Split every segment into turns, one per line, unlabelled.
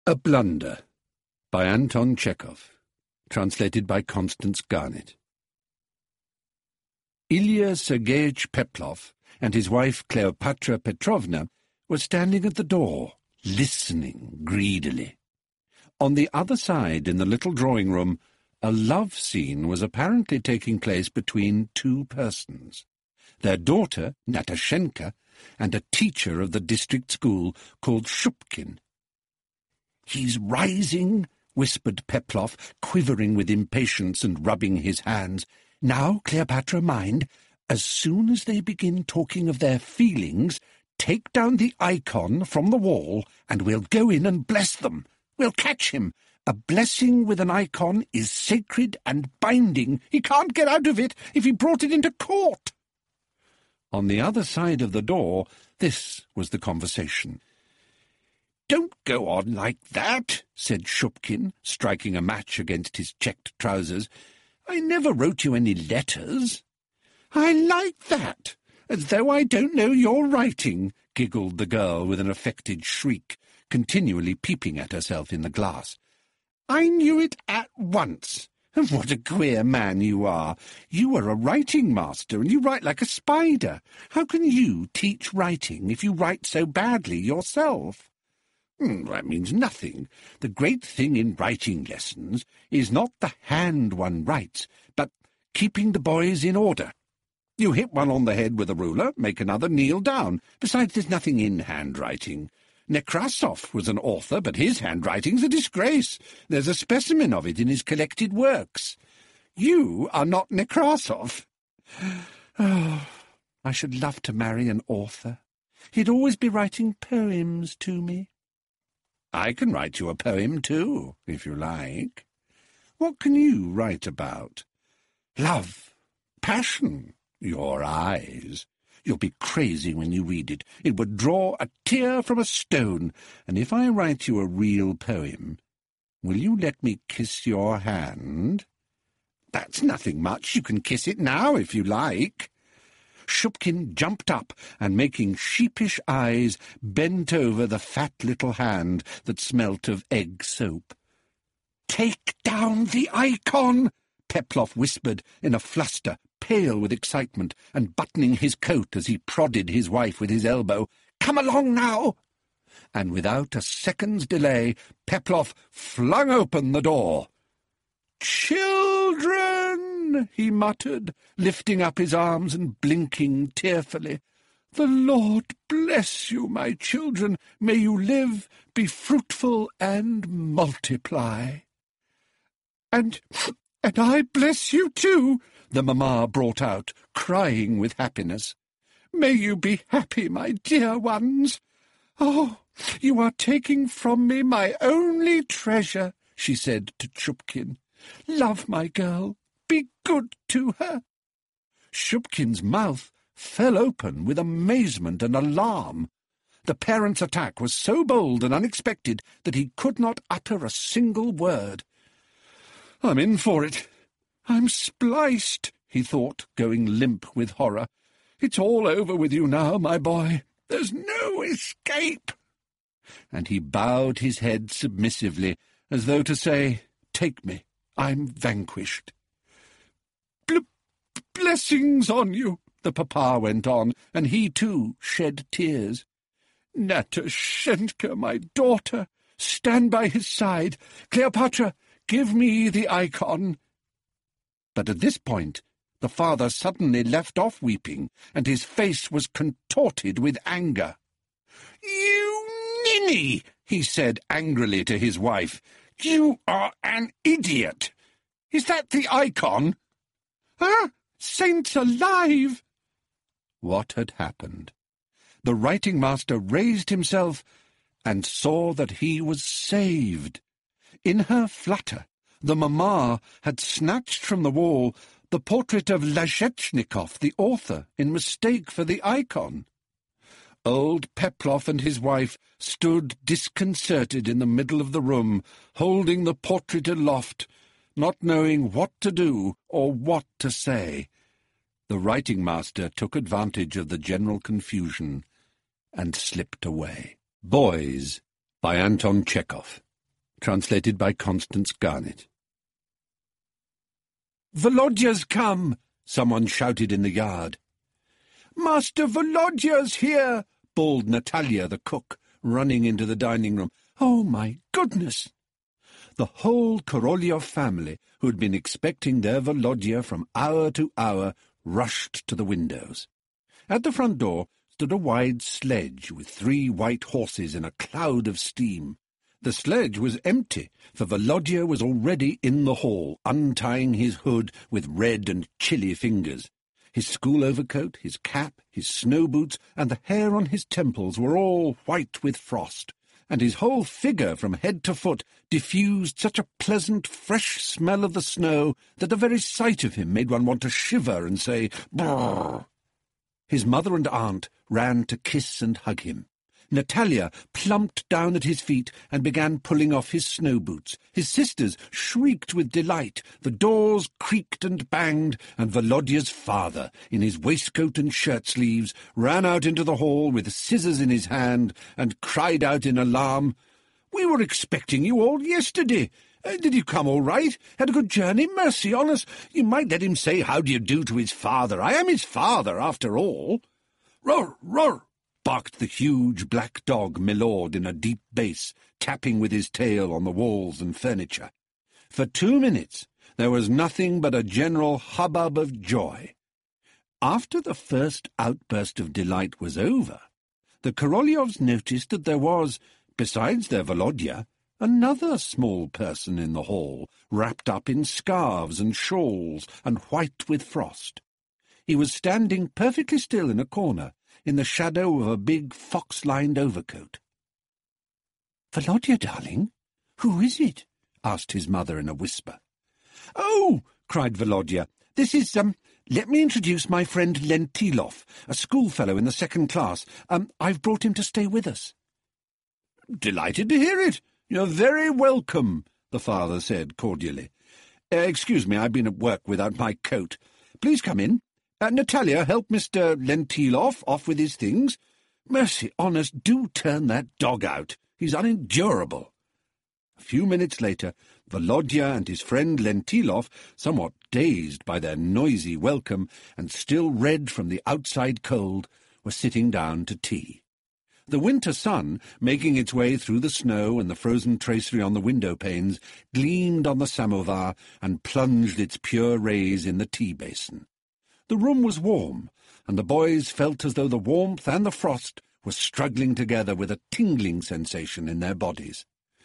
A Blunder by Anton Chekhov, translated by Constance Garnett. Ilya Sergeyevich Peplov and his wife Kleopatra Petrovna were standing at the door, listening greedily. On the other side, in the little drawing-room, a love scene was apparently taking place between two persons, their daughter, Natashenka, and a teacher of the district school called Shupkin. "He's rising," whispered Peplov, quivering with impatience and rubbing his hands. "Now, Cleopatra, mind, as soon as they begin talking of their feelings, take down the icon from the wall, and we'll go in and bless them. We'll catch him. A blessing with an icon is sacred and binding. He can't get out of it if he brought it into court." On the other side of the door, this was the conversation. "Don't go on like that," said Shupkin, striking a match against his checked trousers. "I never wrote you any letters." "I like that, as though I don't know your writing," giggled the girl with an affected shriek, continually peeping at herself in the glass. "I knew it at once. What a queer man you are. You are a writing master, and you write like a spider. How can you teach writing if you write so badly yourself?" "That means nothing. The great thing in writing lessons is not the hand one writes, but keeping the boys in order. You hit one on the head with a ruler, make another kneel down. Besides, there's nothing in handwriting. Nekrasov was an author, but his handwriting's a disgrace. There's a specimen of it in his collected works. You are not Nekrasov. Oh, I should love to marry an author. He'd always be writing poems to me." "I can write you a poem, too, if you like." "What can you write about?" "Love, passion, your eyes. You'll be crazy when you read it. It would draw a tear from a stone. And if I write you a real poem, will you let me kiss your hand?" "That's nothing much. You can kiss it now, if you like." Shupkin jumped up and, making sheepish eyes, bent over the fat little hand that smelt of egg soap. "Take down the icon," Peplov whispered in a fluster, pale with excitement, and buttoning his coat as he prodded his wife with his elbow. "Come along now!" And without a second's delay, Peplov flung open the door. "Children!" he muttered, lifting up his arms and blinking tearfully. "The Lord bless you, my children. May you live, be fruitful, and multiply." And I bless you too," the mamma brought out, crying with happiness. "May you be happy, my dear ones. Oh, you are taking from me my only treasure," she said to Shupkin. "Love my girl. Be good to her." Shupkin's mouth fell open with amazement and alarm. The parent's attack was so bold and unexpected that he could not utter a single word. "I'm in for it. I'm spliced," he thought, going limp with horror. "It's all over with you now, my boy. There's no escape." And he bowed his head submissively, as though to say, "Take me. I'm vanquished." Blessings on you," the papa went on, and he too shed tears. "Natashenka, my daughter, stand by his side. Cleopatra, give me the icon." But at this point the father suddenly left off weeping, and his face was contorted with anger. "You ninny!" he said angrily to his wife. "You are an idiot! Is that the icon?" "Ah, saints alive!" What had happened? The writing-master raised himself and saw that he was saved. In her flutter, the mamma had snatched from the wall the portrait of Lazhetchnikov, the author, in mistake for the icon. Old Peplov and his wife stood disconcerted in the middle of the room, holding the portrait aloft, not knowing what to do or what to say. The writing-master took advantage of the general confusion and slipped away. Boys by Anton Chekhov. Translated by Constance Garnett. "Volodya's come!" someone shouted in the yard. "Master Volodya's here!" bawled Natalia, the cook, running into the dining room. "Oh, my goodness!" The whole Korolyov family, who had been expecting their Volodya from hour to hour, rushed to the windows. At the front door stood a wide sledge with 3 white horses in a cloud of steam. The sledge was empty, for Volodya was already in the hall, untying his hood with red and chilly fingers. His school overcoat, his cap, his snow boots, and the hair on his temples were all white with frost, and his whole figure from head to foot diffused such a pleasant, fresh smell of the snow that the very sight of him made one want to shiver and say, "Brrr!" His mother and aunt ran to kiss and hug him. Natalia plumped down at his feet and began pulling off his snow boots. His sisters shrieked with delight. The doors creaked and banged, and Volodya's father, in his waistcoat and shirt-sleeves, ran out into the hall with scissors in his hand and cried out in alarm, "We were expecting you all yesterday. Did you come all right? Had a good journey? Mercy on us! You might let him say how do you do to his father. I am his father, after all." "Roar, roar!" barked the huge black dog Milord in a deep bass, tapping with his tail on the walls and furniture. For 2 minutes there was nothing but a general hubbub of joy. After the first outburst of delight was over, the Korolyovs noticed that there was, besides their Volodya, another small person in the hall, wrapped up in scarves and shawls and white with frost. He was standing perfectly still in a corner, in the shadow of a big fox-lined overcoat. "Volodya, darling, who is it?" asked his mother in a whisper. "Oh!" cried Volodya. "This is, let me introduce my friend Lentilov, a schoolfellow in the 2nd class. I've brought him to stay with us." "Delighted to hear it. You're very welcome," the father said cordially. "Excuse me, I've been at work without my coat. Please come in. Natalia, help Mr. Lentilov off with his things. Mercy on us, do turn that dog out. He's unendurable." A few minutes later, Volodya and his friend Lentilov, somewhat dazed by their noisy welcome and still red from the outside cold, were sitting down to tea. The winter sun, making its way through the snow and the frozen tracery on the window-panes, gleamed on the samovar and plunged its pure rays in the tea-basin. The room was warm, and the boys felt as though the warmth and the frost were struggling together with a tingling sensation in their bodies.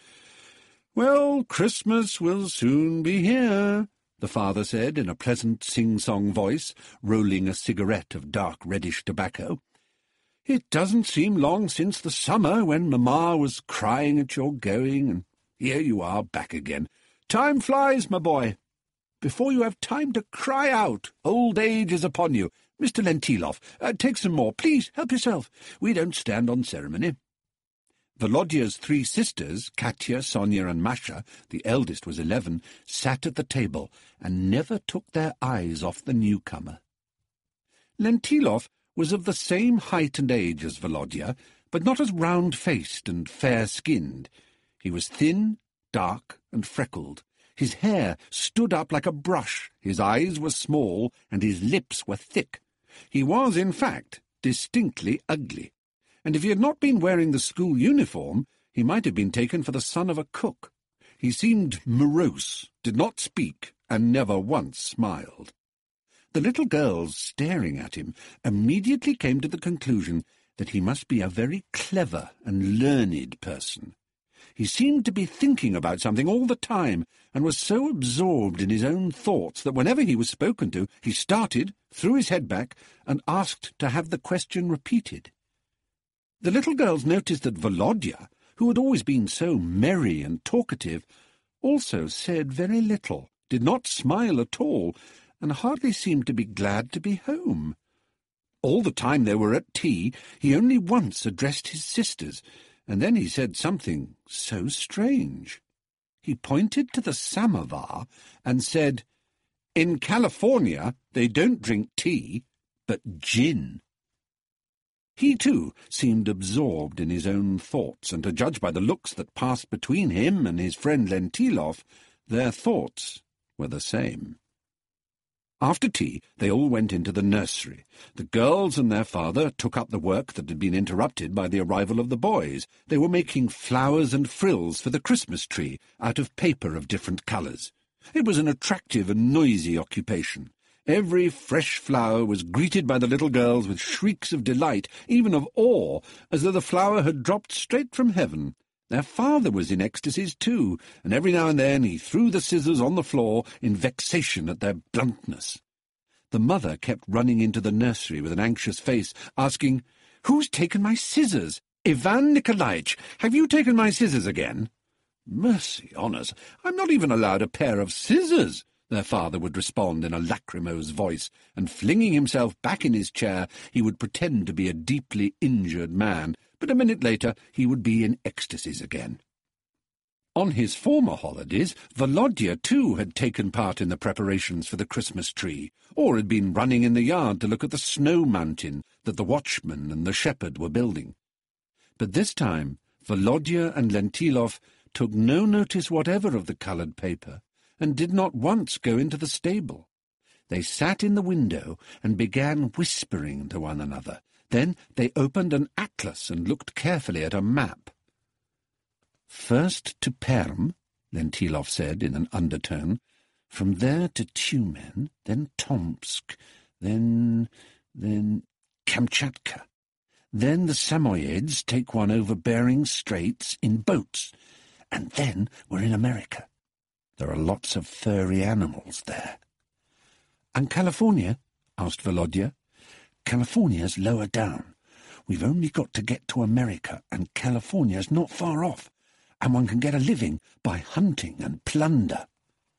"Well, Christmas will soon be here," the father said in a pleasant sing-song voice, rolling a cigarette of dark reddish tobacco. "It doesn't seem long since the summer when Mamma was crying at your going, and here you are back again. Time flies, my boy. Before you have time to cry out, old age is upon you. Mr. Lentilov, take some more. Please, help yourself. We don't stand on ceremony." Volodya's 3 sisters, Katya, Sonia, and Masha, the eldest was 11, sat at the table and never took their eyes off the newcomer. Lentilov was of the same height and age as Volodya, but not as round-faced and fair-skinned. He was thin, dark, and freckled. His hair stood up like a brush, his eyes were small, and his lips were thick. He was, in fact, distinctly ugly, and if he had not been wearing the school uniform, he might have been taken for the son of a cook. He seemed morose, did not speak, and never once smiled. The little girls, staring at him, immediately came to the conclusion that he must be a very clever and learned person. He seemed to be thinking about something all the time, and was so absorbed in his own thoughts that whenever he was spoken to, he started, threw his head back, and asked to have the question repeated. The little girls noticed that Volodya, who had always been so merry and talkative, also said very little, did not smile at all, and hardly seemed to be glad to be home. All the time they were at tea, he only once addressed his sisters, and then he said something so strange. He pointed to the samovar and said, "In California they don't drink tea, but gin." He, too, seemed absorbed in his own thoughts, and to judge by the looks that passed between him and his friend Lentilov, their thoughts were the same. After tea, they all went into the nursery. The girls and their father took up the work that had been interrupted by the arrival of the boys. They were making flowers and frills for the Christmas tree out of paper of different colours. It was an attractive and noisy occupation. Every fresh flower was greeted by the little girls with shrieks of delight, even of awe, as though the flower had dropped straight from heaven. Their father was in ecstasies too, and every now and then he threw the scissors on the floor in vexation at their bluntness. The mother kept running into the nursery with an anxious face, asking, "Who's taken my scissors? Ivan Nikolaich, have you taken my scissors again?" "Mercy on us, I'm not even allowed a pair of scissors," their father would respond in a lachrymose voice, and flinging himself back in his chair, he would pretend to be a deeply injured man, but a minute later he would be in ecstasies again. On his former holidays, Volodya too had taken part in the preparations for the Christmas tree, or had been running in the yard to look at the snow mountain that the watchman and the shepherd were building. But this time Volodya and Lentilov took no notice whatever of the coloured paper, and did not once go into the stable. They sat in the window and began whispering to one another. Then they opened an atlas and looked carefully at a map. "First to Perm," Lentilov said in an undertone, "from there to Tyumen, then Tomsk, then Kamchatka. Then the Samoyeds take one over Bering Straits in boats, and then we're in America. There are lots of furry animals there." "And California?" asked Volodya. "California's lower down. We've only got to get to America, and California's not far off, and one can get a living by hunting and plunder."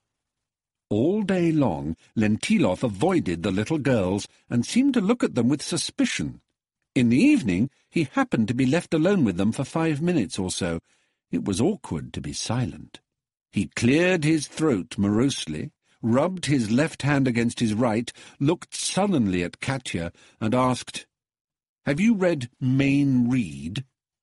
All day long Lentilov avoided the little girls and seemed to look at them with suspicion. In the evening he happened to be left alone with them for 5 minutes or so. It was awkward to be silent. He cleared his throat morosely, rubbed his left hand against his right, looked sullenly at Katya, and asked, "Have you read Mayne Reid?"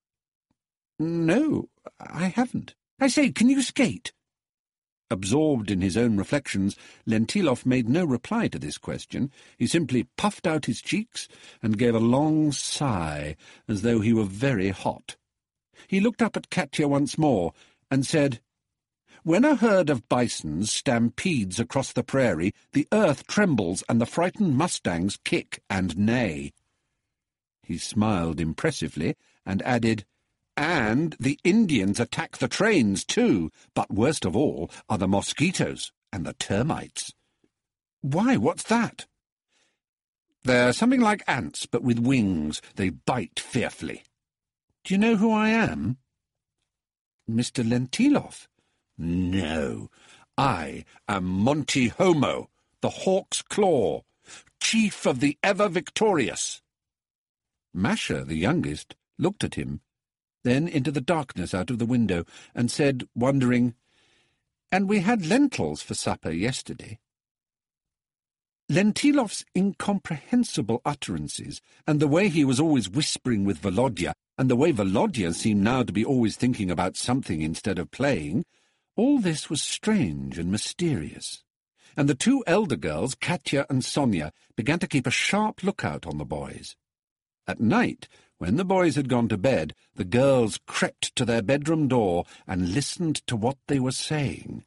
"No, I haven't. I say, can you skate?" Absorbed in his own reflections, Lentilov made no reply to this question. He simply puffed out his cheeks and gave a long sigh, as though he were very hot. He looked up at Katya once more and said, "When a herd of bisons stampedes across the prairie, the earth trembles and the frightened mustangs kick and neigh." He smiled impressively and added, "And the Indians attack the trains too, but worst of all are the mosquitoes and the termites." "Why, what's that?" "They're something like ants, but with wings. They bite fearfully." "Do you know who I am?" "Mr. Lentilov." "No, I am Monty Homo, the Hawk's Claw, chief of the ever-victorious." Masha, the youngest, looked at him, then into the darkness out of the window, and said, wondering, "And we had lentils for supper yesterday." Lentilov's incomprehensible utterances, and the way he was always whispering with Volodya, and the way Volodya seemed now to be always thinking about something instead of playing, all this was strange and mysterious, and the two elder girls, Katya and Sonia, began to keep a sharp lookout on the boys. At night, when the boys had gone to bed, the girls crept to their bedroom door and listened to what they were saying.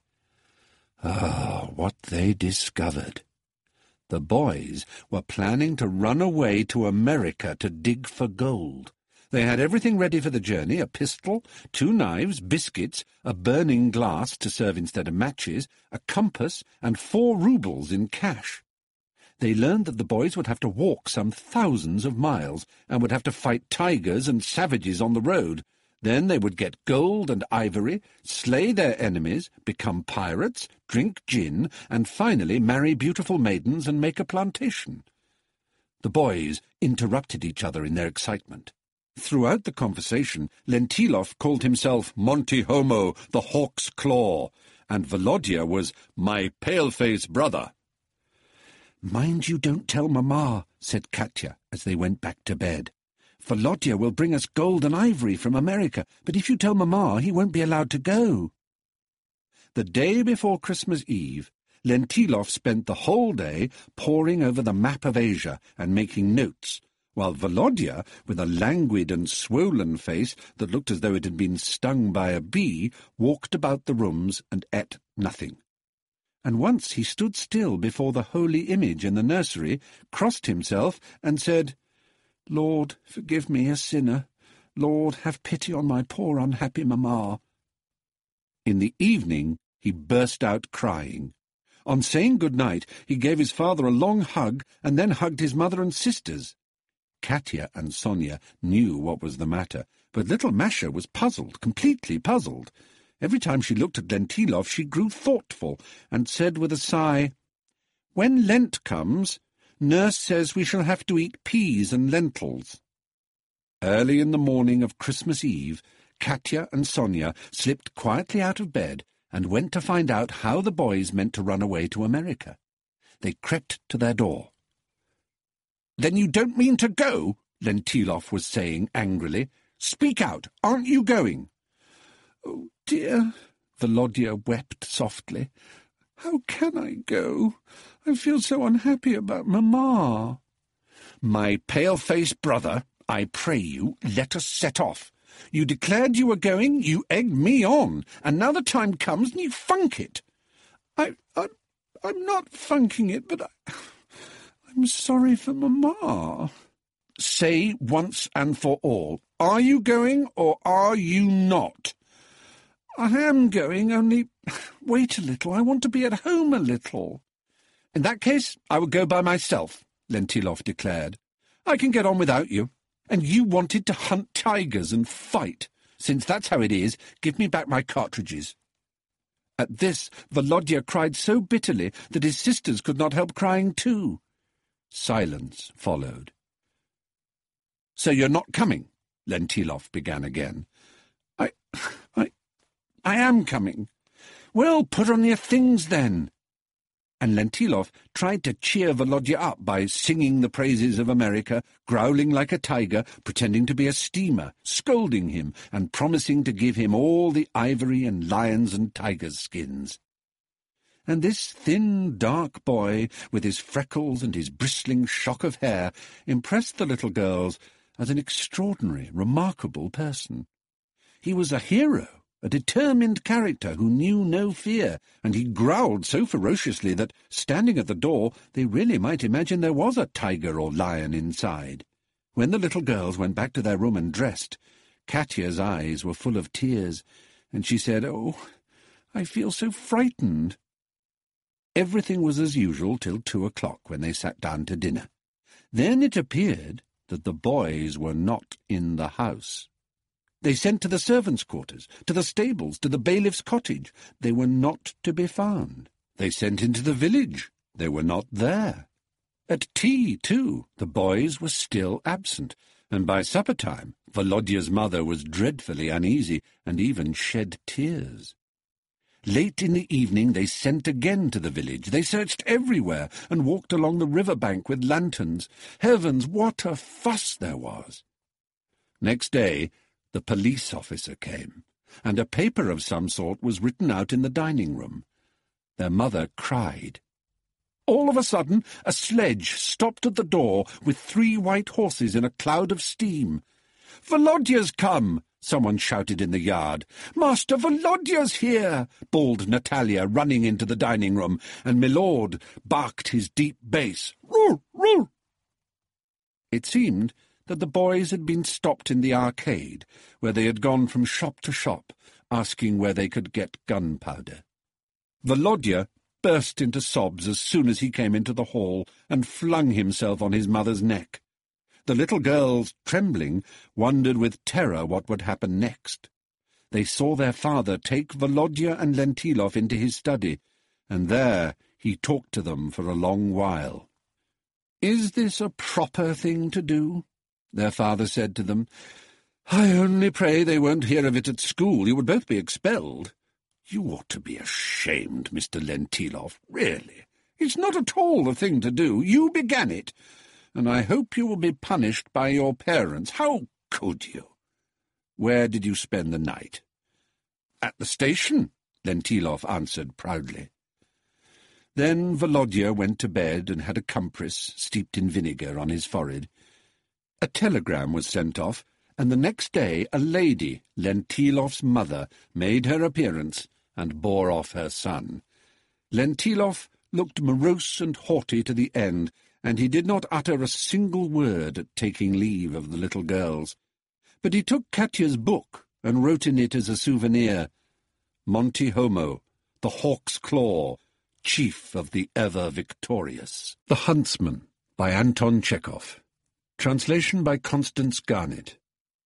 Ah, what they discovered! The boys were planning to run away to America to dig for gold. They had everything ready for the journey, a pistol, 2 knives, biscuits, a burning glass to serve instead of matches, a compass, and 4 rubles in cash. They learned that the boys would have to walk some thousands of miles, and would have to fight tigers and savages on the road. Then they would get gold and ivory, slay their enemies, become pirates, drink gin, and finally marry beautiful maidens and make a plantation. The boys interrupted each other in their excitement. Throughout the conversation, Lentilov called himself Monty Homo, the Hawk's Claw, and Volodya was my pale-face brother. "Mind you don't tell Mamma," said Katya as they went back to bed. Volodya will bring us gold and ivory from America, but if you tell Mamma, he won't be allowed to go." The day before Christmas Eve, Lentilov spent the whole day poring over the map of Asia and making notes, while Volodya, with a languid and swollen face that looked as though it had been stung by a bee, walked about the rooms and ate nothing. And once he stood still before the holy image in the nursery, crossed himself, and said, "Lord, forgive me, a sinner. Lord, have pity on my poor unhappy mamma." In the evening he burst out crying. On saying good night, he gave his father a long hug and then hugged his mother and sisters. Katya and Sonia knew what was the matter, but little Masha was puzzled, completely puzzled. Every time she looked at Lentilov, she grew thoughtful and said with a sigh, "When Lent comes, Nurse says we shall have to eat peas and lentils." Early in the morning of Christmas Eve, Katya and Sonia slipped quietly out of bed and went to find out how the boys meant to run away to America. They crept to their door. "Then you don't mean to go?" Lentilov was saying angrily. "Speak out! Aren't you going?" "Oh, dear," Volodya wept softly. "How can I go? I feel so unhappy about Mamma." "My pale-faced brother, I pray you, let us set off. You declared you were going, you egged me on, and now the time comes and you funk it." I'm not funking it, but I'm sorry for Mamma." "Say once and for all, are you going or are you not?" "I am going, only wait a little. I want to be at home a little." "In that case, I will go by myself," Lentilov declared. "I can get on without you. And you wanted to hunt tigers and fight. Since that's how it is, give me back my cartridges." At this, Volodya cried so bitterly that his sisters could not help crying too. Silence followed. "So you're not coming?" Lentilov began again. I am coming." "Well, put on your things then." And Lentilov tried to cheer Volodya up by singing the praises of America, growling like a tiger, pretending to be a steamer, scolding him, and promising to give him all the ivory and lions' and tigers' skins. And this thin, dark boy, with his freckles and his bristling shock of hair, impressed the little girls as an extraordinary, remarkable person. He was a hero, a determined character who knew no fear, and he growled so ferociously that, standing at the door, they really might imagine there was a tiger or lion inside. When the little girls went back to their room and dressed, Katya's eyes were full of tears, and she said, "Oh, I feel so frightened." Everything was as usual till 2 o'clock, when they sat down to dinner. Then it appeared that the boys were not in the house. They sent to the servants' quarters, to the stables, to the bailiff's cottage. They were not to be found. They sent into the village. They were not there. At tea, too, the boys were still absent, and by supper-time Volodya's mother was dreadfully uneasy, and even shed tears. Late in the evening they sent again to the village. They searched everywhere, and walked along the river-bank with lanterns. Heavens, what a fuss there was! Next day the police officer came, and a paper of some sort was written out in the dining-room. Their mother cried. All of a sudden, a sledge stopped at the door with 3 white horses in a cloud of steam. "Volodya's come!" someone shouted in the yard. "Master Volodya's here!" bawled Natalia, running into the dining-room, and Milord barked his deep bass. "Roar, roar!" It seemed that the boys had been stopped in the arcade, where they had gone from shop to shop, asking where they could get gunpowder. Volodya burst into sobs as soon as he came into the hall, and flung himself on his mother's neck. The little girls, trembling, wondered with terror what would happen next. They saw their father take Volodya and Lentilov into his study, and there he talked to them for a long while. "Is this a proper thing to do?" their father said to them. "I only pray they won't hear of it at school. You would both be expelled." "You ought to be ashamed, Mr. Lentilov, really. It's not at all the thing to do. You began it. and I hope you will be punished by your parents. How could you? Where did you spend the night? At the station, Lentilov answered proudly. Then Volodya went to bed and had a compress steeped in vinegar on his forehead. A telegram was sent off, and the next day a lady, Lentilov's mother, made her appearance and bore off her son. Lentilov looked morose and haughty to the end, and he did not utter a single word at taking leave of the little girls. But he took Katya's book and wrote in it as a souvenir, Monty Homo, the Hawk's Claw, Chief of the Ever-Victorious. The Huntsman, by Anton Chekhov. Translation by Constance Garnett.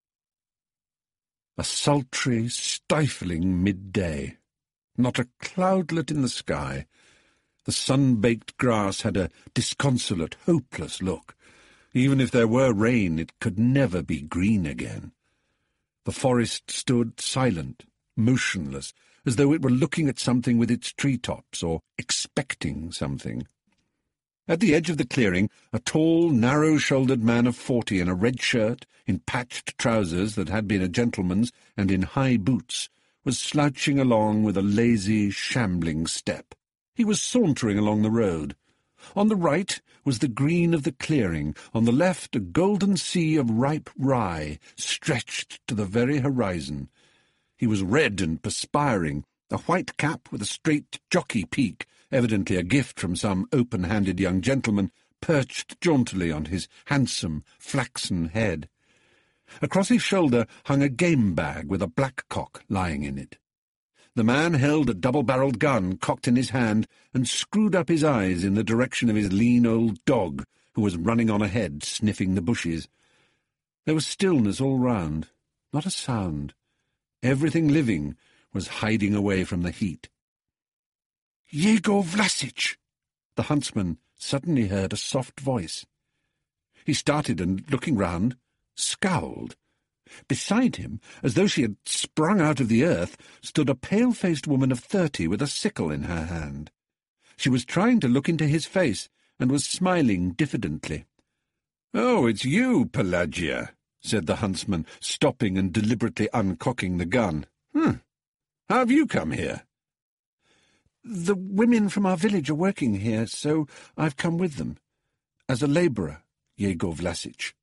A sultry, stifling midday. Not a cloudlet in the sky. The sun-baked grass had a disconsolate, hopeless look. Even if there were rain, it could never be green again. The forest stood silent, motionless, as though it were looking at something with its treetops, or expecting something. At the edge of the clearing, a tall, narrow-shouldered man of 40 in a red shirt, in patched trousers that had been a gentleman's, and in high boots, was slouching along with a lazy, shambling step. He was sauntering along the road. On the right was the green of the clearing, on the left a golden sea of ripe rye, stretched to the very horizon. He was red and perspiring, a white cap with a straight jockey peak, evidently a gift from some open-handed young gentleman, perched jauntily on his handsome, flaxen head. Across his shoulder hung a game bag with a blackcock lying in it. The man held a double-barreled gun cocked in his hand and screwed up his eyes in the direction of his lean old dog, who was running on ahead, sniffing the bushes. There was stillness all round, not a sound. Everything living was hiding away from the heat. "Yegor Vlasic!" The huntsman suddenly heard a soft voice. He started and, looking round, scowled. Beside him, as though she had sprung out of the earth, stood a pale-faced woman of 30 with a sickle in her hand. She was trying to look into his face, and was smiling diffidently. "Oh, it's you, Pelagia," said the huntsman, stopping and deliberately uncocking the gun. How have you come here?" "The women from our village are working here, so I've come with them. As a labourer, Yegor Vlasic."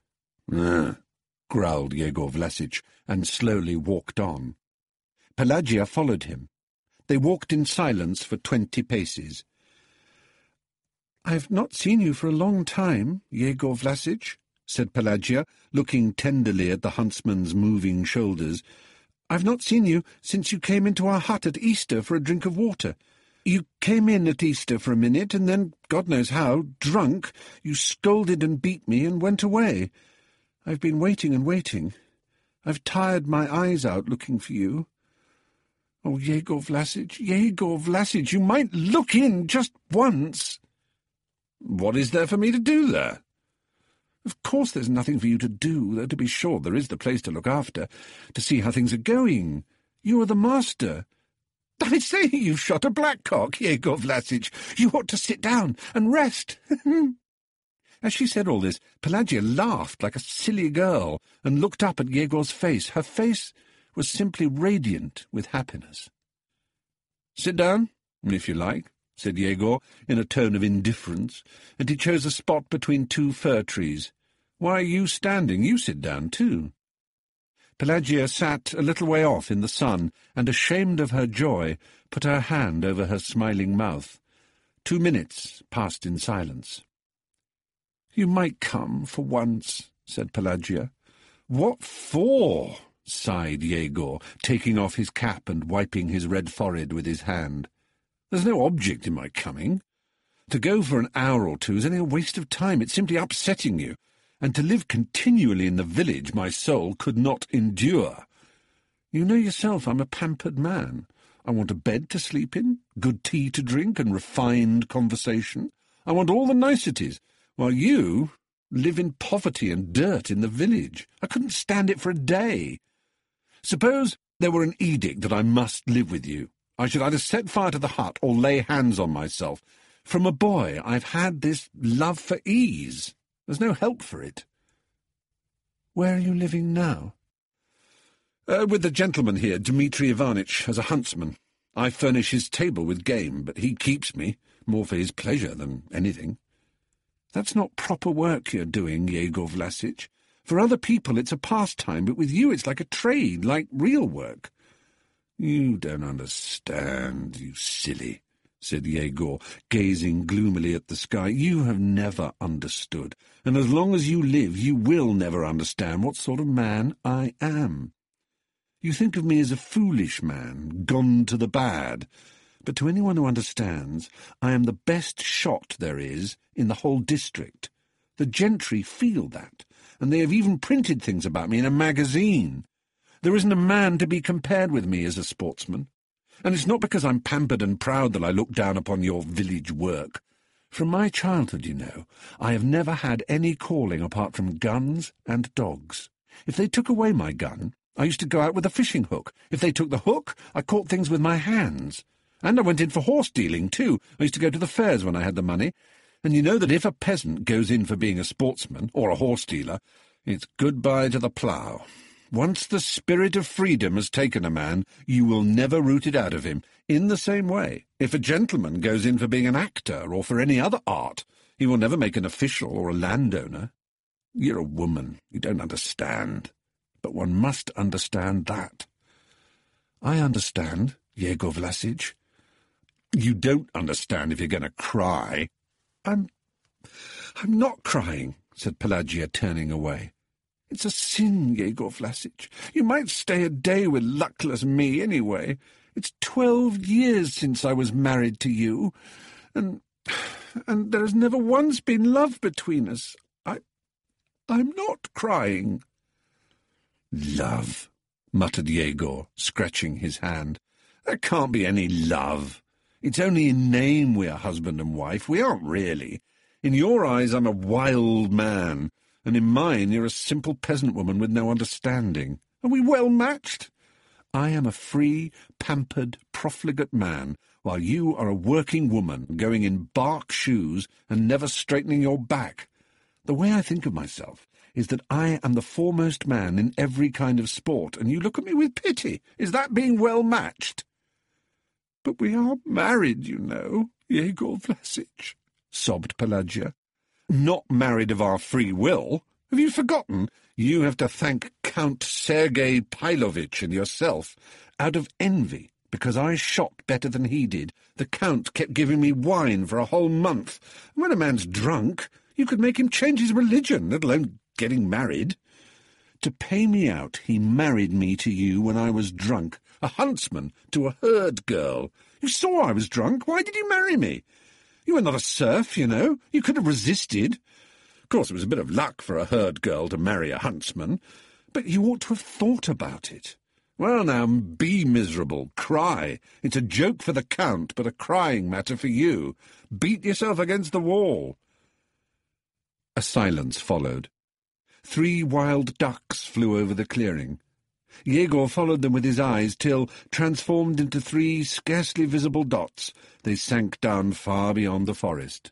Growled Yegor Vlasic, and slowly walked on. Pelagia followed him. They walked in silence for 20 paces. "I've not seen you for a long time, Yegor Vlasic," said Pelagia, looking tenderly at the huntsman's moving shoulders. "I've not seen you since you came into our hut at Easter for a drink of water. You came in at Easter for a minute, and then, God knows how, drunk, you scolded and beat me and went away. I've been waiting and waiting. I've tired my eyes out looking for you. Oh, Yegor Vlasic, you might look in just once."
"What is there for me to do there?"
"Of course there's nothing for you to do, though to be sure there is the place to look after, to see how things are going. You are the master. I say, you've shot a blackcock, Yegor Vlasic. You ought to sit down and rest." As she said all this, Pelagia laughed like a silly girl and looked up at Yegor's face. Her face was simply radiant with happiness. "Sit down, if you like," said Yegor in a tone of indifference, and he chose a spot between 2 fir trees. "Why are you standing? You sit down too." Pelagia sat a little way off in the sun, and, ashamed of her joy, put her hand over her smiling mouth. 2 minutes passed in silence. "You might come for once," said Pelagia. "What for?" sighed Yegor, taking off his cap and wiping his red forehead with his hand. "There's no object in my coming. To go for an hour or two is only a waste of time. It's simply upsetting you. And to live continually in the village my soul could not endure. You know yourself I'm a pampered man. I want a bed to sleep in, good tea to drink, and refined conversation. I want all the niceties, while you live in poverty and dirt in the village. I couldn't stand it for a day. Suppose there were an edict that I must live with you. I should either set fire to the hut or lay hands on myself. From a boy I've had this love for ease. There's no help for it.
Where are you living now?
With the gentleman here, Dmitri Ivanitch, as a huntsman. I furnish his table with game, but he keeps me, more for his pleasure than anything.
That's not proper work you're doing, Yegor Vlasic. For other people it's a pastime, but with you it's like a trade, like real work.
You don't understand, you silly, said Yegor, gazing gloomily at the sky. You have never understood, and as long as you live you will never understand what sort of man I am. You think of me as a foolish man, gone to the bad, but to anyone who understands, I am the best shot there is in the whole district. The gentry feel that, and they have even printed things about me in a magazine. There isn't a man to be compared with me as a sportsman, and it's not because I'm pampered and proud that I look down upon your village work. From my childhood, you know, I have never had any calling apart from guns and dogs. If they took away my gun, I used to go out with a fishing hook. If they took the hook, I caught things with my hands. And I went in for horse dealing, too. I used to go to the fairs when I had the money. And you know that if a peasant goes in for being a sportsman, or a horse dealer, it's goodbye to the plough. Once the spirit of freedom has taken a man, you will never root it out of him. In the same way, if a gentleman goes in for being an actor, or for any other art, he will never make an official or a landowner. You're a woman. You don't understand. But one must understand that.
I understand, Yegor Vlasic.
You don't understand if you're going to cry.
I'm not crying, said Pelagia, turning away. It's a sin, Yegor Vlasic. You might stay a day with luckless me, anyway. It's 12 years since I was married to you, and there has never once been love between us. I'm not crying.
Love, muttered Yegor, scratching his hand. There can't be any love. It's only in name we are husband and wife. We aren't really. In your eyes I'm a wild man, and in mine you're a simple peasant woman with no understanding. Are we well matched? I am a free, pampered, profligate man, while you are a working woman, going in bark shoes and never straightening your back. The way I think of myself is that I am the foremost man in every kind of sport, and you look at me with pity. Is that being well matched?
But we are married, you know, Yegor Vlasic,
sobbed Pelagia. Not married of our free will. Have you forgotten? You have to thank Count Sergei Pavlovich and yourself. Out of envy, because I shot better than he did, the Count kept giving me wine for a whole month. And when a man's drunk, you could make him change his religion, let alone getting married. To pay me out, he married me to you when I was drunk, a huntsman to a herd girl. You saw I was drunk. Why did you marry me? You were not a serf, you know. You could have resisted. Of course, it was a bit of luck for a herd girl to marry a huntsman, but you ought to have thought about it. Well, now, be miserable. Cry. It's a joke for the Count, but a crying matter for you. Beat yourself against the wall. A silence followed. 3 wild ducks flew over the clearing. Yegor followed them with his eyes till, transformed into 3 scarcely visible dots, they sank down far beyond the forest.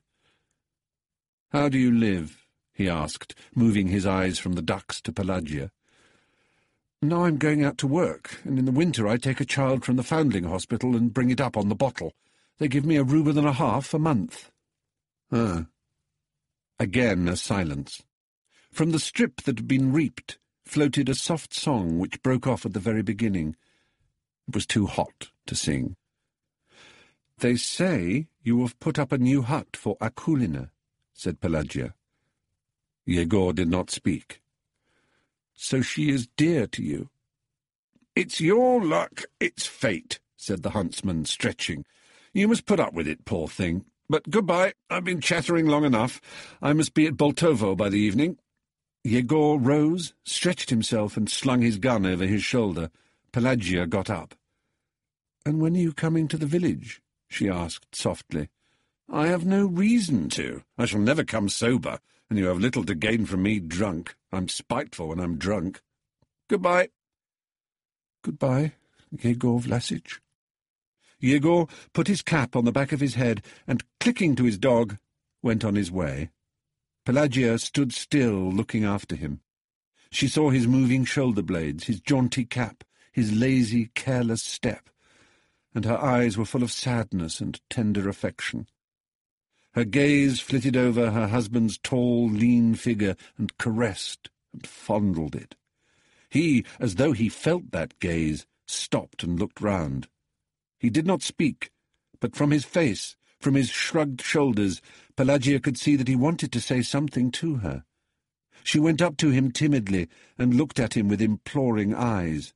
"How do you live?" he asked, moving his eyes from the ducks to Pelagia. "Now I'm going out to work, and in the winter I take a child from the foundling hospital and bring it up on the bottle. They give me 1.5 rubles a month." "Ah." Again a silence. From the strip that had been reaped floated a soft song which broke off at the very beginning. It was too hot to sing. "They say you have put up a new hut for Akulina," said Pelagia. Yegor did not speak. "So she is dear to you?" "It's your luck, it's fate," said the huntsman, stretching. "You must put up with it, poor thing. But goodbye, I've been chattering long enough. I must be at Boltovo by the evening." Yegor rose, stretched himself, and slung his gun over his shoulder. Pelagia got up. "And when are you coming to the village?" she asked softly. "I have no reason to. I shall never come sober, and you have little to gain from me drunk. I'm spiteful when I'm drunk. Goodbye." "Goodbye, Yegor Vlasic." Yegor put his cap on the back of his head and, clicking to his dog, went on his way. Pelagia stood still, looking after him. She saw his moving shoulder blades, his jaunty cap, his lazy, careless step, and her eyes were full of sadness and tender affection. Her gaze flitted over her husband's tall, lean figure and caressed and fondled it. He, as though he felt that gaze, stopped and looked round. He did not speak, but from his face, from his shrugged shoulders, Pelagia could see that he wanted to say something to her. She went up to him timidly and looked at him with imploring eyes.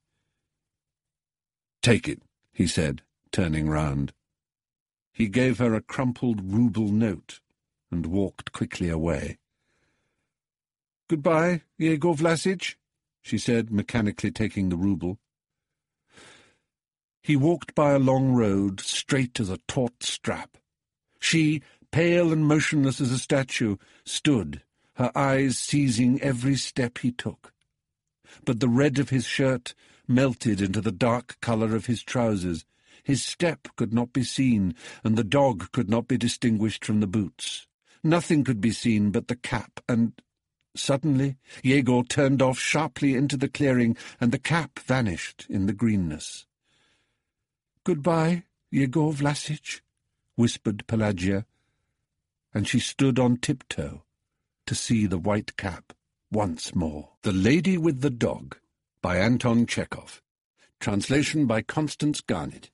"Take it," he said, turning round. He gave her a crumpled rouble note and walked quickly away. "Goodbye, Yegor Vlassich," she said, mechanically taking the rouble. He walked by a long road, straight as a taut strap. She, pale and motionless as a statue, stood, her eyes seizing every step he took. But the red of his shirt melted into the dark colour of his trousers. His step could not be seen, and the dog could not be distinguished from the boots. Nothing could be seen but the cap, and suddenly Yegor turned off sharply into the clearing, and the cap vanished in the greenness. "Goodbye, Yegor Vlassich," whispered Pelagia, and she stood on tiptoe to see the white cap once more. The Lady with the Dog, by Anton Chekhov. Translation by Constance Garnett.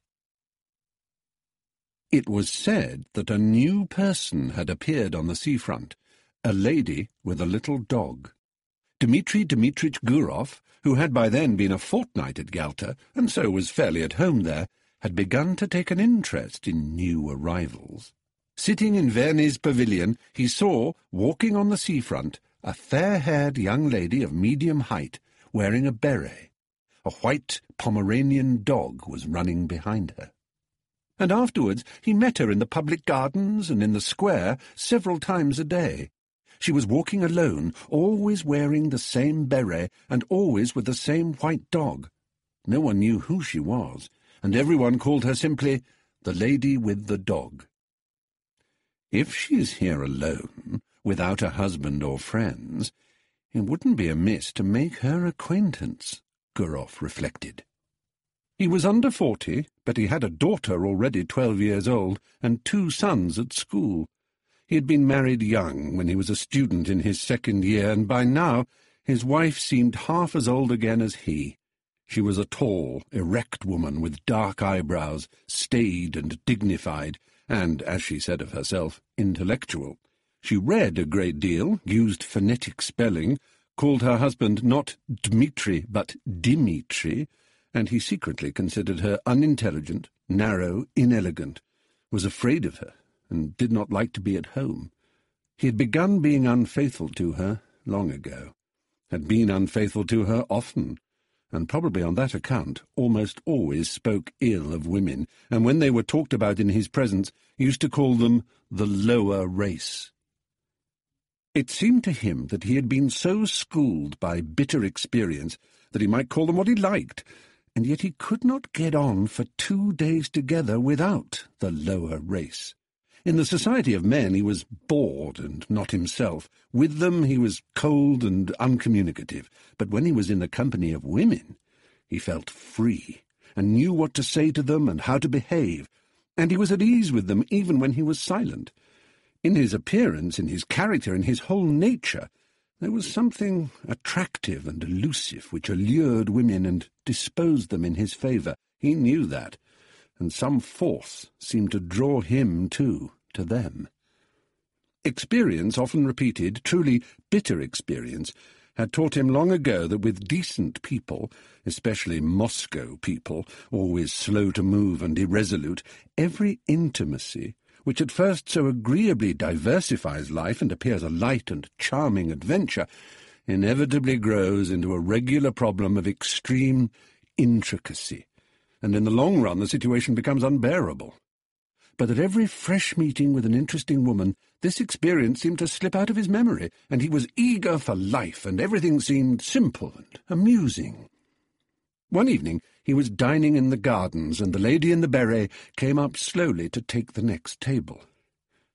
It was said that a new person had appeared on the seafront, a lady with a little dog. Dmitri Dmitrich Gurov, who had by then been a fortnight at Yalta, and so was fairly at home there, had begun to take an interest in new arrivals. Sitting in Verny's pavilion, he saw, walking on the seafront, a fair-haired young lady of medium height, wearing a beret. A white Pomeranian dog was running behind her. And afterwards he met her in the public gardens and in the square several times a day. She was walking alone, always wearing the same beret, and always with the same white dog. No one knew who she was, and everyone called her simply the Lady with the Dog. If she is here alone, without a husband or friends, it wouldn't be amiss to make her acquaintance, Gurov reflected. He was under 40, but he had a daughter already 12 years old, and 2 sons at school. He had been married young, when he was a student in his 2nd year, and by now his wife seemed half as old again as he. She was a tall, erect woman with dark eyebrows, staid and dignified, and, as she said of herself, intellectual. She read a great deal, used phonetic spelling, called her husband not Dmitri but Dimitri, and he secretly considered her unintelligent, narrow, inelegant, was afraid of her, and did not like to be at home. He had begun being unfaithful to her long ago, had been unfaithful to her often, and probably on that account almost always spoke ill of women, and when they were talked about in his presence, used to call them the lower race. It seemed to him that he had been so schooled by bitter experience that he might call them what he liked, and yet he could not get on for 2 days together without the lower race. In the society of men he was bored and not himself. With them he was cold and uncommunicative. But when he was in the company of women, he felt free, and knew what to say to them and how to behave, and he was at ease with them even when he was silent. In his appearance, in his character, in his whole nature, there was something attractive and elusive which allured women and disposed them in his favour. He knew that, and some force seemed to draw him, too, to them. Experience, often repeated, truly bitter experience, had taught him long ago that with decent people, especially Moscow people, always slow to move and irresolute, every intimacy, which at first so agreeably diversifies life and appears a light and charming adventure, inevitably grows into a regular problem of extreme intricacy, and in the long run the situation becomes unbearable. But at every fresh meeting with an interesting woman, this experience seemed to slip out of his memory, and he was eager for life, and everything seemed simple and amusing. One evening he was dining in the gardens, and the lady in the beret came up slowly to take the next table.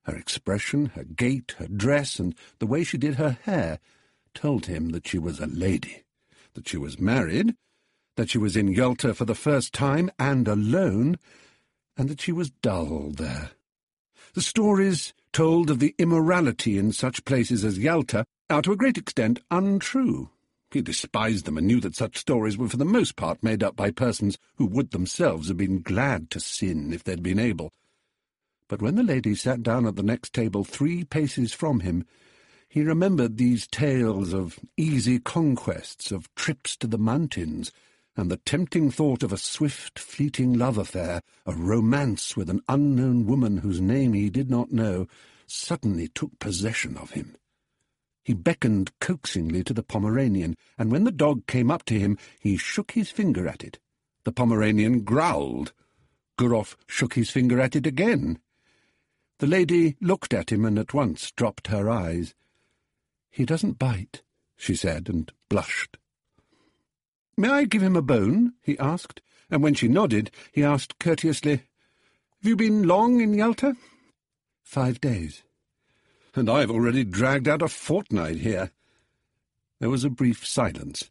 Her expression, her gait, her dress, and the way she did her hair told him that she was a lady, that she was married, that she was in Yalta for the first time and alone, and that she was dull there. The stories told of the immorality in such places as Yalta are to a great extent untrue. He despised them and knew that such stories were for the most part made up by persons who would themselves have been glad to sin if they'd been able. But when the lady sat down at the next table 3 paces from him, he remembered these tales of easy conquests, of trips to the mountains, and the tempting thought of a swift, fleeting love affair, a romance with an unknown woman whose name he did not know, suddenly took possession of him. He beckoned coaxingly to the Pomeranian, and when the dog came up to him, he shook his finger at it. The Pomeranian growled. Gurov shook his finger at it again. The lady looked at him and at once dropped her eyes. "He doesn't bite," she said, and blushed. "May I give him a bone?" he asked, and when she nodded, he asked courteously, "Have you been long in Yalta?" 5 days. "And I've already dragged out a fortnight here." There was a brief silence.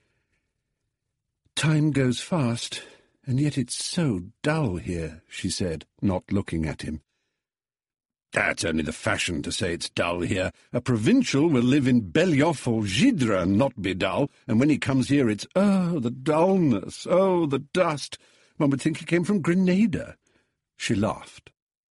"Time goes fast, and yet it's so dull here," she said, not looking at him. "That's only the fashion to say it's dull here. A provincial will live in Belyov or Gidra and not be dull, and when he comes here it's, oh, the dullness, oh, the dust. One would think he came from Grenada." She laughed.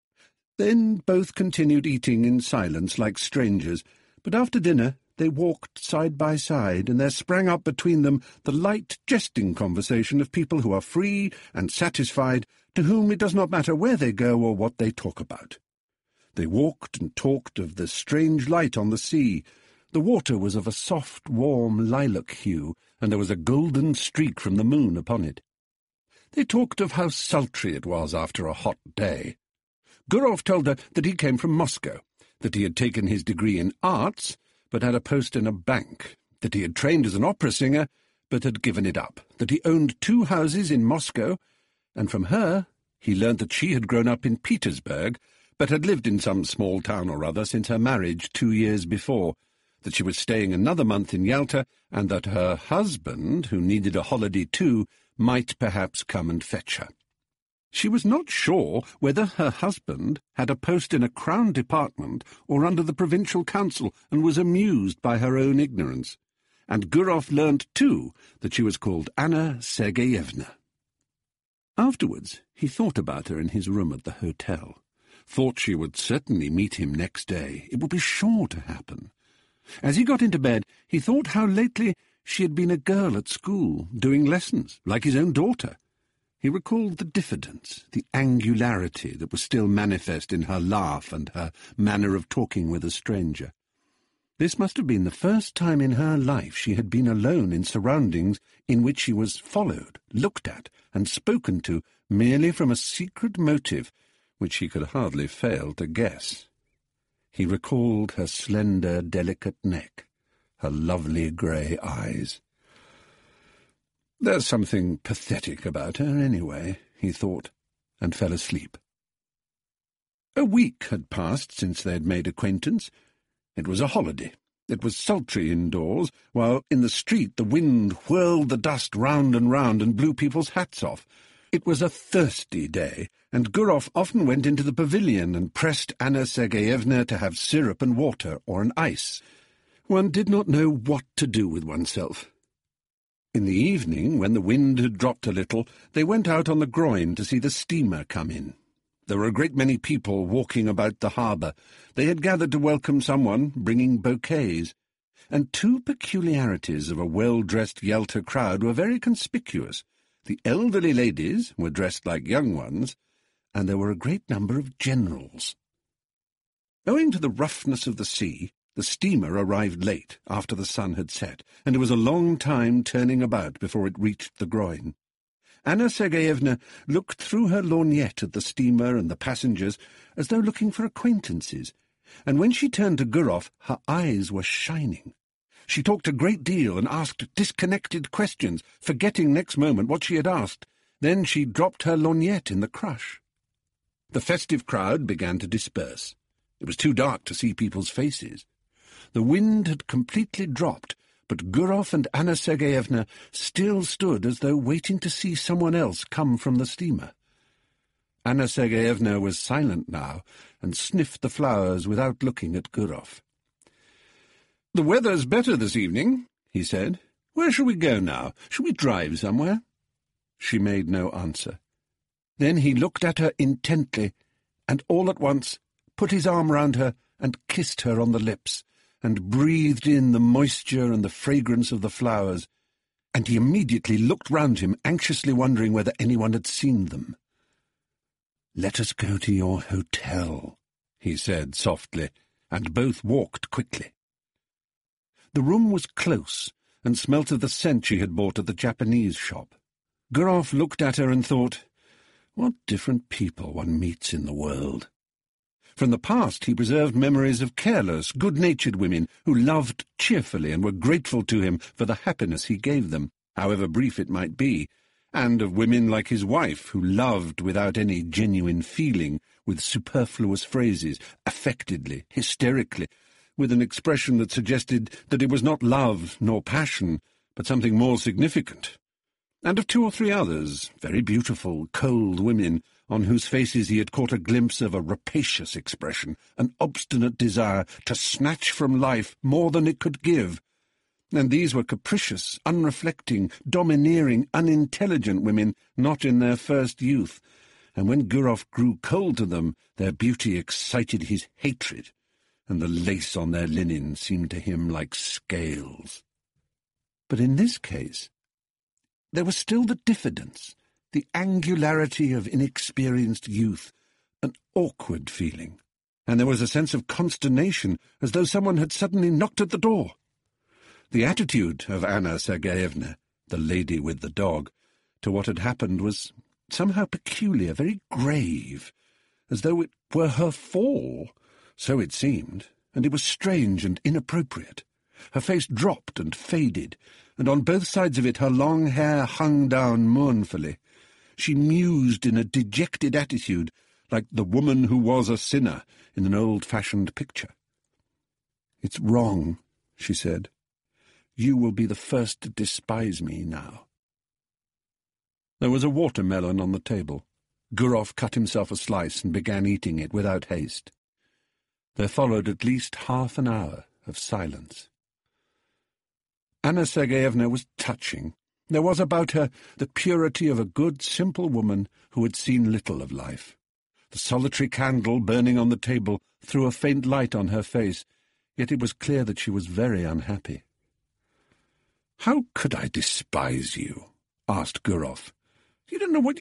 Then both continued eating in silence like strangers, but after dinner they walked side by side, and there sprang up between them the light, jesting conversation of people who are free and satisfied, to whom it does not matter where they go or what they talk about. They walked and talked of the strange light on the sea. The water was of a soft, warm lilac hue, and there was a golden streak from the moon upon it. They talked of how sultry it was after a hot day. Gurov told her that he came from Moscow, that he had taken his degree in arts, but had a post in a bank, that he had trained as an opera singer, but had given it up, that he owned 2 houses in Moscow, and from her he learnt that she had grown up in Petersburg, but had lived in some small town or other since her marriage 2 years before, that she was staying another month in Yalta, and that her husband, who needed a holiday too, might perhaps come and fetch her. She was not sure whether her husband had a post in a Crown department or under the Provincial Council, and was amused by her own ignorance. And Gurov learnt, too, that she was called Anna Sergeyevna. Afterwards he thought about her in his room at the hotel, thought she would certainly meet him next day. It would be sure to happen. As he got into bed, he thought how lately she had been a girl at school, doing lessons, like his own daughter. He recalled the diffidence, the angularity that was still manifest in her laugh and her manner of talking with a stranger. This must have been the first time in her life she had been alone in surroundings in which she was followed, looked at, and spoken to merely from a secret motive which he could hardly fail to guess. He recalled her slender, delicate neck, her lovely grey eyes. There's something pathetic about her, anyway, he thought, and fell asleep. A week had passed since they had made acquaintance. It was a holiday. It was sultry indoors, while in the street the wind whirled the dust round and blew people's hats off. It was a thirsty day, and Gurov often went into the pavilion and pressed Anna Sergeyevna to have syrup and water or an ice. One did not know what to do with oneself. In the evening, when the wind had dropped a little, they went out on the groyne to see the steamer come in. There were a great many people walking about the harbour. They had gathered to welcome someone, bringing bouquets. And 2 peculiarities of a well-dressed Yalta crowd were very conspicuous. The elderly ladies were dressed like young ones, and there were a great number of generals. Owing to the roughness of the sea, the steamer arrived late, after the sun had set, and it was a long time turning about before it reached the groyne. Anna Sergeyevna looked through her lorgnette at the steamer and the passengers, as though looking for acquaintances, and when she turned to Gurov, her eyes were shining. She talked a great deal and asked disconnected questions, forgetting next moment what she had asked. Then she dropped her lorgnette in the crush. The festive crowd began to disperse. It was too dark to see people's faces. The wind had completely dropped, but Gurov and Anna Sergeyevna still stood as though waiting to see someone else come from the steamer. Anna Sergeyevna was silent now and sniffed the flowers without looking at Gurov. "The weather's better this evening," he said. "Where shall we go now? Shall we drive somewhere?" She made no answer. Then he looked at her intently, and all at once put his arm round her and kissed her on the lips, and breathed in the moisture and the fragrance of the flowers, and he immediately looked round him, anxiously wondering whether anyone had seen them. "Let us go to your hotel," he said softly, and both walked quickly. The room was close, and smelt of the scent she had bought at the Japanese shop. Gurov looked at her and thought, what different people one meets in the world. From the past he preserved memories of careless, good-natured women who loved cheerfully and were grateful to him for the happiness he gave them, however brief it might be, and of women like his wife who loved without any genuine feeling, with superfluous phrases, affectedly, hysterically, with an expression that suggested that it was not love nor passion, but something more significant, and of 2 or 3 others, very beautiful, cold women, on whose faces he had caught a glimpse of a rapacious expression, an obstinate desire to snatch from life more than it could give. And these were capricious, unreflecting, domineering, unintelligent women, not in their first youth, and when Gurov grew cold to them, their beauty excited his hatred, and the lace on their linen seemed to him like scales. But in this case, there was still the diffidence, the angularity of inexperienced youth, an awkward feeling, and there was a sense of consternation, as though someone had suddenly knocked at the door. The attitude of Anna Sergeyevna, the lady with the dog, to what had happened was somehow peculiar, very grave, as though it were her fall. So it seemed, and it was strange and inappropriate. Her face dropped and faded, and on both sides of it her long hair hung down mournfully. She mused in a dejected attitude, like the woman who was a sinner in an old-fashioned picture. "It's wrong," she said. "You will be the first to despise me now." There was a watermelon on the table. Gurov cut himself a slice and began eating it without haste. There followed at least half an hour of silence. Anna Sergeyevna was touching. There was about her the purity of a good, simple woman who had seen little of life. The solitary candle burning on the table threw a faint light on her face, yet it was clear that she was very unhappy. "How could I despise you?" asked Gurov. "You don't know what